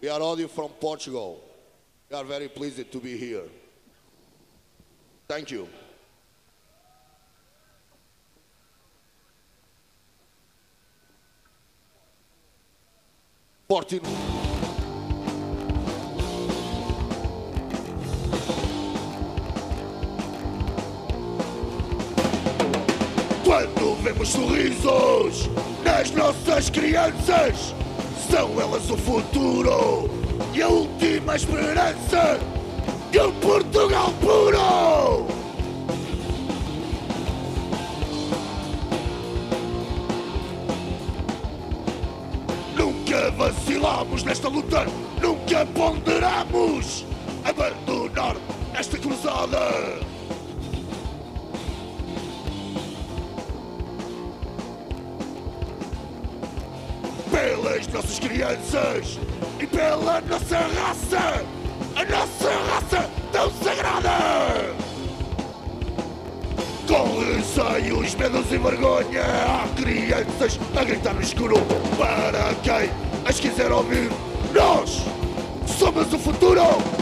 We are all from Portugal. We are very pleased to be here. Thank you. Quando vemos sorrisos nas nossas crianças, são elas o futuro e a última esperança de um Portugal puro. Nunca vacilamos nesta luta, nunca ponderamos abandonar esta cruzada. Pelas nossas crianças e pela nossa raça, a nossa raça tão sagrada. Com receios, medos e vergonha, há crianças a gritar no escuro. Para quem as quiser ouvir, nós somos o futuro.